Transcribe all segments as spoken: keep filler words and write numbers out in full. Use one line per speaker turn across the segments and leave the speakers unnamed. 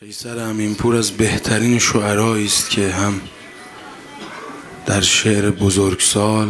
قیصر امینپور از بهترین شعرایی است که هم در شعر بزرگسال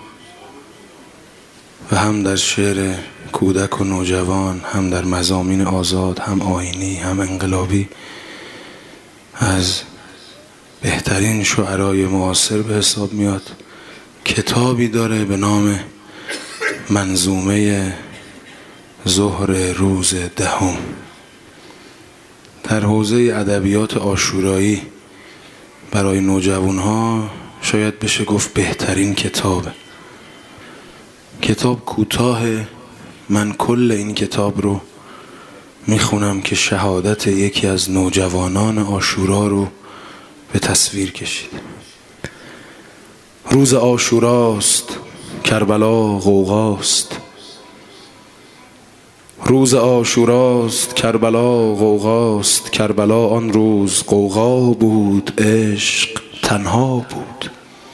و هم در شعر کودک و نوجوان، هم در مضامین آزاد، هم آیینی، هم انقلابی، از بهترین شعرای معاصر به حساب میاد. کتابی داره به نام منظومه ظهر روز دهم. در حوزه ادبیات عاشورایی برای نوجوانها شاید بشه گفت بهترین کتابه. کتاب کوتاه، من کل این کتاب رو میخونم که شهادت یکی از نوجوانان عاشورا رو به تصویر کشید. روز عاشوراست، کربلا غوغاست. روز عاشوراست، کربلا غوغاست. کربلا آن روز غوغا بود، عشق تنها بود.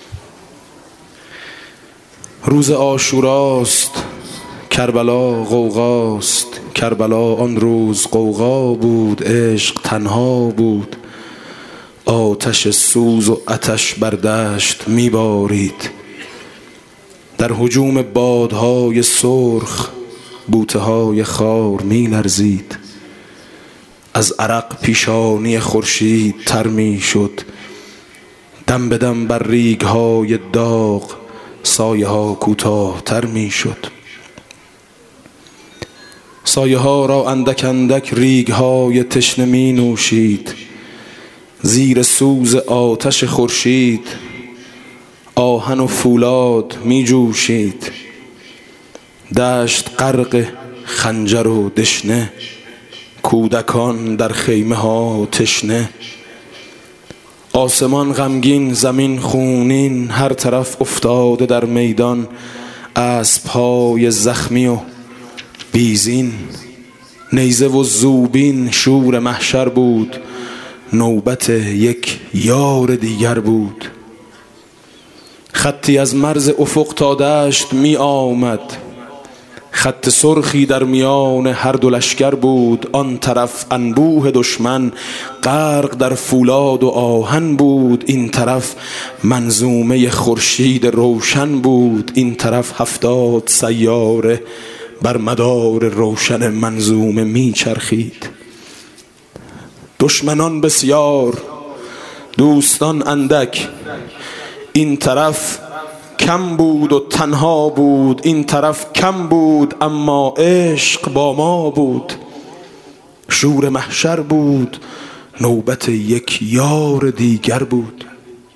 روز عاشوراست، کربلا غوغاست. کربلا آن روز غوغا بود، عشق تنها بود. آتش سوز و آتش بر دشت میبارید، در هجوم بادهای سرخ بوته های خار می لرزید. از عرق پیشانی خورشید تر می شد، دم به دم بر ریگ های داغ سایه ها کوتاه تر می شد. سایه ها را اندک اندک ریگ های تشنه می نوشید. زیر سوز آتش خورشید آهن و فولاد می جوشید. دشت غرق خنجر و دشنه، کودکان در خیمه ها تشنه. آسمان غمگین، زمین خونین، هر طرف افتاده در میدان اسب‌های زخمی و بیزین. نیزه و زوبین شور محشر بود، نوبت یک یار دیگر بود. خطی از مرز افق تا دشت می آمد، خط سرخی در میان هر دو لشکر بود. آن طرف انبوه دشمن غرق در فولاد و آهن بود، این طرف منظومه خورشید روشن بود. این طرف هفتاد سیاره بر مدار روشن منظومه میچرخید. دشمنان بسیار، دوستان اندک. این طرف کم بود و تنها بود، این طرف کم بود اما عشق با ما بود. شور محشر بود، نوبت یک یار دیگر بود.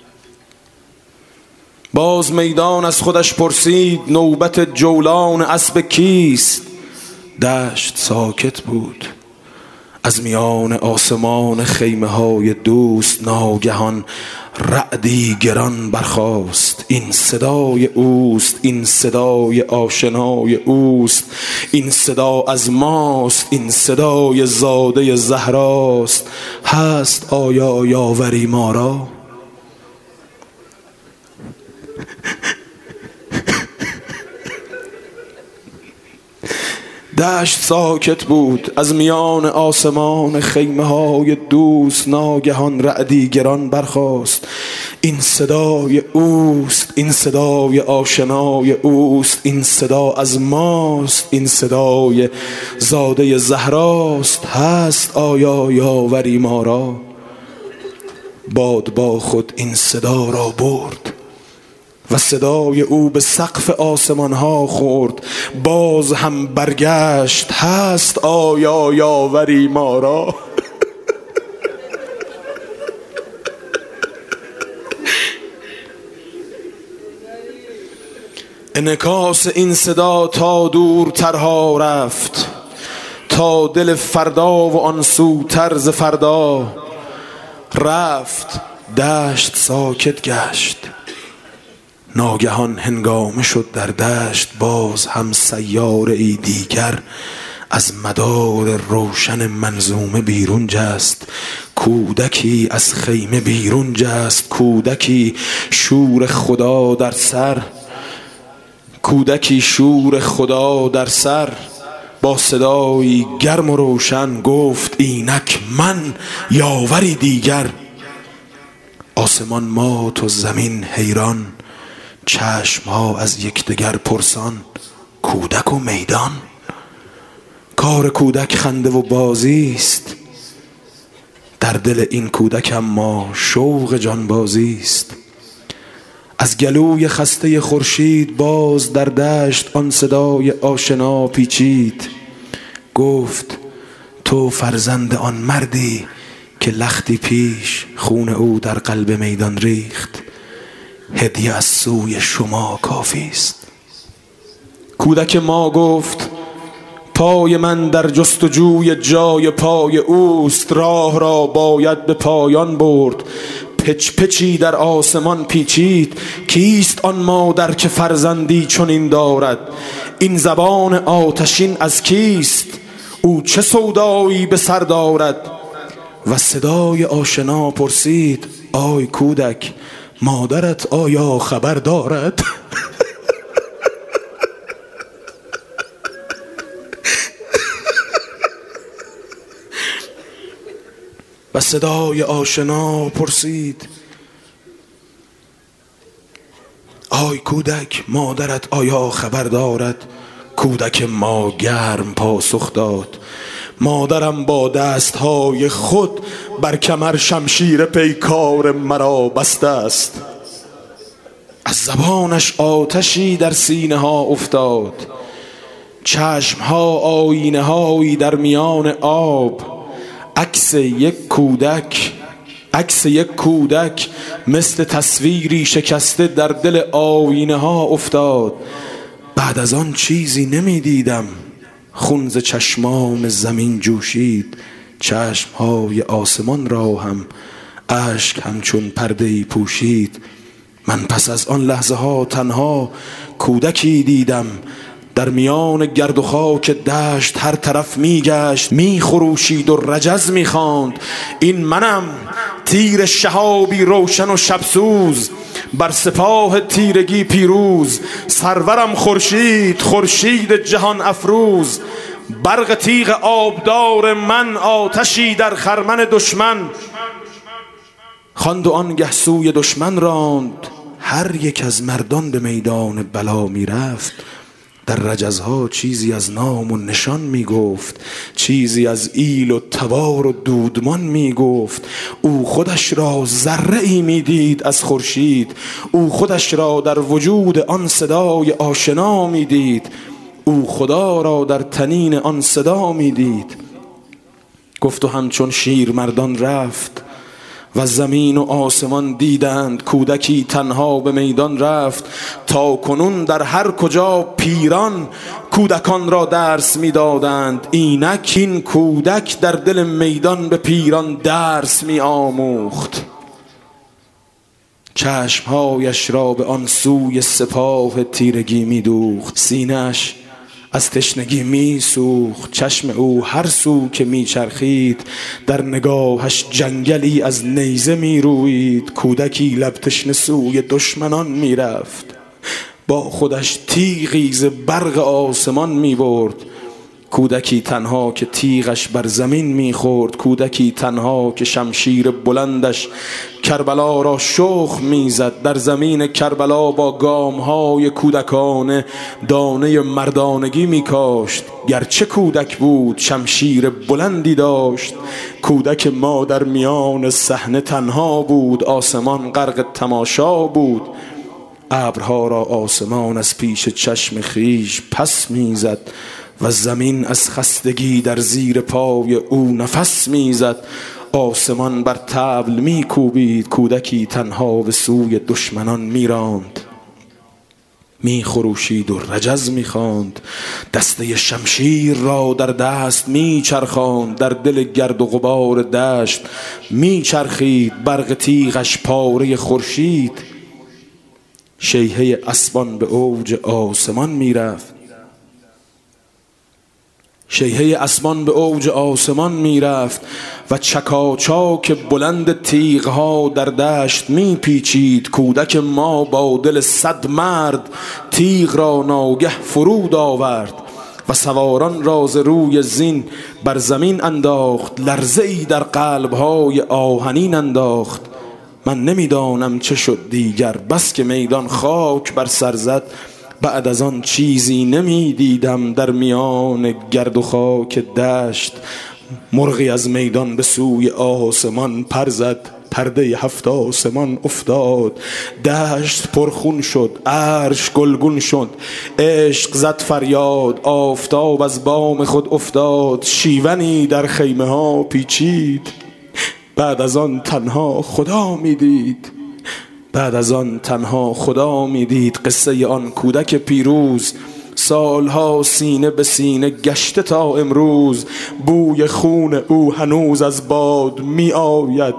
باز میدان از خودش پرسید، نوبت جولان اسب کیست؟ دشت ساکت بود. از میان آسمان خیمه های دوست ناگهان رعدی گران برخاست. این صدای اوست، این صدای آشنای اوست. این صدا از ماست، این صدای زاده زهراست. هست آیا یاوری ما را؟ دشت ساکت بود. از میان آسمان خیمه های دوست ناگهان رعدی گران برخاست. این صدای اوست، این صدای آشنای اوست. این صدا از ماست، این صدای زاده زهراست. هست آیا یاوری ما را؟ باد با خود این صدا را برد و صدای او به سقف آسمان ها خورد. باز هم برگشت، هست آیا یاوری ما را؟ انعکاس این صدا تا دور ترها رفت، تا دل فردا و آن سو طرز فردا رفت. دشت ساکت گشت. ناگهان هنگامه شد در دشت باز هم سیاره ای دیگر از مدار روشن منظومه بیرون جست. کودکی از خیمه بیرون جست، کودکی شور خدا در سر. کودکی شور خدا در سر. با صدایی گرم و روشن گفت اینک من یاوری دیگر. آسمان مات و زمین حیران، چشم ها از یکدیگر پرسان. کودک و میدان، کار کودک خنده و بازی است، در دل این کودک اما شوق جانبازی است. از گلوی خسته خورشید باز در دشت آن صدای آشنا پیچید. گفت تو فرزند آن مردی که لختی پیش خون او در قلب میدان ریخت. هدیه از سوی شما کافی است. کودک ما گفت پای من در جستجوی جای پای اوست. راه را باید به پایان برد. پچ پچی در آسمان پیچید. کیست آن مادر که فرزندی چنین دارد؟ این زبان آتشین از کیست؟ او چه سودایی به سر دارد؟ و صدای آشنا پرسید آی کودک، مادرت آیا خبر دارد؟ و صدای آشنا پرسید آی کودک، مادرت آیا خبر دارد؟ کودک ما گرم پاسخ داد مادرم با دستهای خود بر کمر شمشیر پیکار مرا بسته است. از زبانش آتشی در سینه ها افتاد، چشم ها آینه هایی در میان آب. عکس یک کودک عکس یک کودک مثل تصویری شکسته در دل آینه ها افتاد. بعد از آن چیزی نمی دیدم. خون ز چشمان زمین جوشید، چشم های آسمان را هم اشک همچون پرده‌ای پوشید. من پس از آن لحظه ها تنها کودکی دیدم در میان گرد و خاک دشت. هر طرف میگشت، میخروشید و رجز میخواند این منم، تیر شهابی روشن و شبسوز، بر سپاه تیرگی پیروز. سرورم خورشید، خورشید جهان افروز، برق تیغ آبدار من، آتشی در خرمن دشمن. خواند و آنگه سوی دشمن راند، هر یک از مردان به میدان بلا میرفت. در رجزها چیزی از نام و نشان می گفت، چیزی از ایل و تبار و دودمان می گفت. او خودش را ذره ای می دید از خورشید، او خودش را در وجود آن صدای آشنا می دید، او خدا را در تنین آن صدا می دید. گفت و همچون شیر مردان رفت و زمین و آسمان دیدند. کودکی تنها به میدان رفت، تا کنون در هر کجا پیران کودکان را درس می دادند. اینک این کودک در دل میدان به پیران درس می آموخت. چشمهایش را به آن سوی سپاه تیرگی می دوخت، سینه‌اش از تشنگی می سوخت. چشم او هر سو که می چرخید، در نگاهش جنگلی از نیزه می روید. کودکی لب تشنه سوی دشمنان می رفت، با خودش تیغی ز برق آسمان می برد. کودکی تنها که تیغش بر زمین می خورد، کودکی تنها که شمشیر بلندش کربلا را شخم می زد. در زمین کربلا با گامهای کودکانه دانه مردانگی می کاشت. گرچه کودک بود شمشیر بلندی داشت. کودک ما در میان صحنه تنها بود، آسمان غرق تماشا بود. ابرها را آسمان از پیش چشم خیش پس می زد و زمین از خستگی در زیر پای او نفس میزد. آسمان بر طبل میکوبید، کودکی تنها به سوی دشمنان میراند. میخروشید و رجز میخواند، دسته شمشیر را در دست میچرخاند. در دل گرد و غبار دشت میچرخید، برق تیغش پاره خورشید. شیهه اسبان به اوج آسمان میرفت، شیهه اسمان به اوج آسمان می رفت و چکاچاک بلند تیغها در دشت می پیچید. کودک ما با دل صد مرد تیغ را ناگه فرود آورد و سواران راز روی زین بر زمین انداخت، لرزه ای در قلبهای آهنین انداخت. من نمیدانم چه شد دیگر، بس که میدان خاک بر سر زد. بعد از آن چیزی نمیدیدم در میان گرد و خاک دشت. مرغی از میدان به سوی آسمان پر زد، پرده هفت آسمان افتاد. دشت پرخون شد، عرش گلگون شد، عشق زد فریاد، آفتاب از بام خود افتاد. شیونی در خیمه ها پیچید، بعد از آن تنها خدا میدید. بعد از آن تنها خدا میدید. قصه آن کودک پیروز، سالها سینه به سینه گشته تا امروز. بوی خون او هنوز از باد می آید،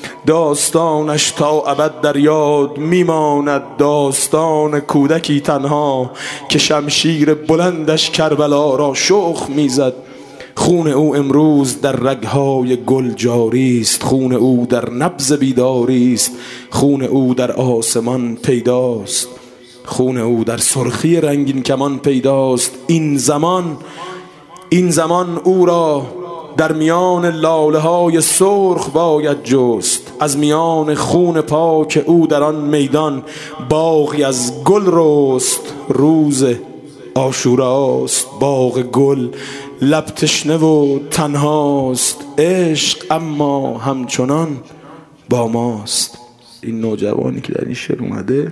داستانش تا ابد در یاد میماند. داستان کودکی تنها که شمشیر بلندش کربلا را شخم میزد. خون او امروز در رگهای گل جاری است، خون او در نبض بیداری است، خون او در آسمان پیداست، خون او در سرخی رنگین کمان پیداست. این زمان این زمان او را در میان لاله های سرخ باید جست. از میان خون پاک او در آن میدان باغی از گل رست. روز عاشوراست، باغ گل لب تشنه و تنهاست. عشق اما همچنان با ماست. این نوجوانی که در این شعر اومده،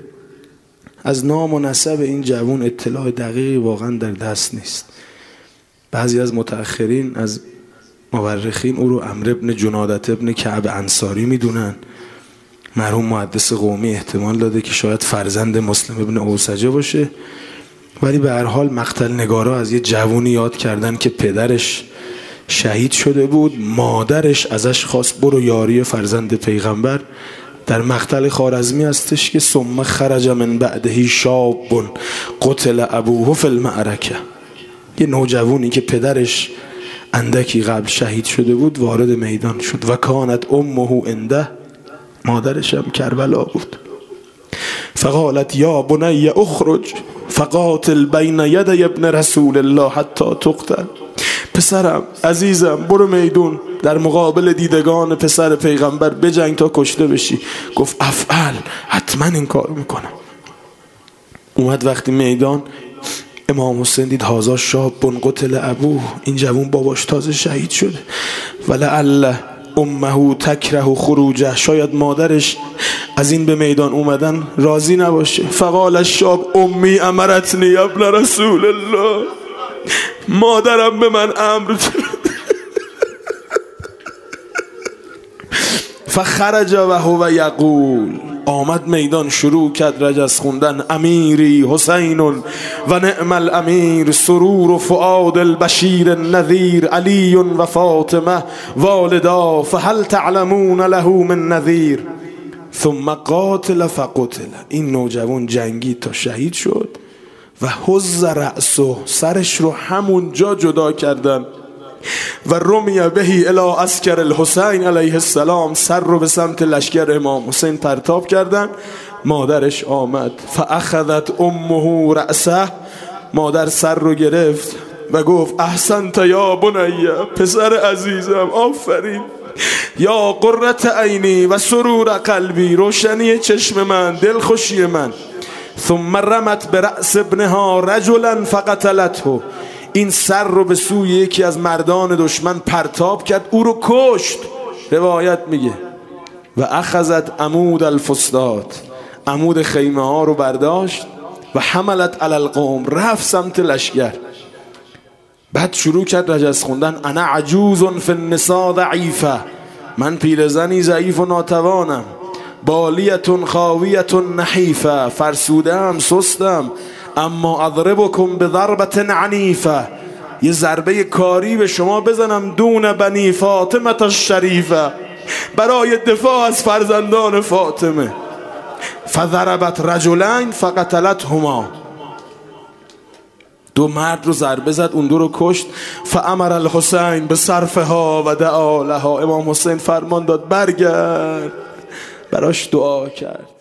از نام و نسب این جوان اطلاع دقیقی واقعا در دست نیست. بعضی از متأخرین از مورخین او رو عمرو ابن جنادة ابن کعب انصاری میدونن. مرحوم محدث قومی احتمال داده که شاید فرزند مسلم ابن اوسجه باشه، ولی به هر حال مقتل نگارا از یه جوونی یاد کردن که پدرش شهید شده بود، مادرش ازش خواست برو یاری فرزند پیغمبر. در مقتل خوارزمی هستش که ثم خرج من بعده شاب قتل ابوه فی المعرکه. یه نوجوانی که پدرش اندکی قبل شهید شده بود وارد میدان شد. و کانت امه عنده، مادرش هم کربلا بود. فقالت یا بنی اخرج فقاتل بین یدی ابن رسول الله حتی تقتل. پسرم عزیزم برو میدون، در مقابل دیدگان پسر پیغمبر بجنگ تا کشته بشی. گفت افعل، حتما این کارو میکنم. اومد وقتی میدان، امام حسین دید هازا شاب قتل ابوه، این جوون باباش تازه شهید شده. ولعل امه تکره خروجه، شاید مادرش از این به میدان اومدن راضی نباشه. فقال الشاب امی امرتنی ابن رسول الله، مادرم به من امر فخرج و هو یقول، آمد میدان شروع کرد رجز خوندن. امیری حسین و نعم الامیر، سرور و فؤاد البشیر النذیر، علی و فاطمه والدا، فهل تعلمون له من نذیر. ثم قاتل فقتل، این نوجوان جنگی تا شهید شد. و حز رأسه، سرش رو همون جا جدا کردن. و رمی بهی الی عسکر الحسین علیه السلام، سر رو به سمت لشکر امام حسین پرتاب کردن. مادرش آمد. فاخذت امه رأسه، مادر سر رو گرفت و گفت احسنت یا بنی، پسر عزیزم آفرین. یا قرة عینی و سرور قلبی، روشنی چشم من، دلخوشی من. ثم رمت برأس ابنها رجلا فقتلته، این سر رو به سوی یکی از مردان دشمن پرتاب کرد، او رو کشت. روایت میگه و اخذت عمود الفسطاط، عمود خیمه ها رو برداشت و حملت علی القوم، رفت سمت لشکر. بعد شروع کرد رجز خوندن. انا عجوز فی النساء ضعیفه، من پیرزنی ضعیف و ناتوانم. بالیتون خاویتون نحیفه، فرسودم سستم. اما اضربکم بضربت عنیفه، یه ضربه کاری به شما بزنم. دون بنی فاطمه الشریفه، برای دفاع از فرزندان فاطمه. فضربت رجلین فقتلتهما، دو مرد رو ضربه زد، اون دو رو کشت. فامر الحسین به صرفها و دعا لها، امام حسین فرمان داد برگرد، براش دعا کرد.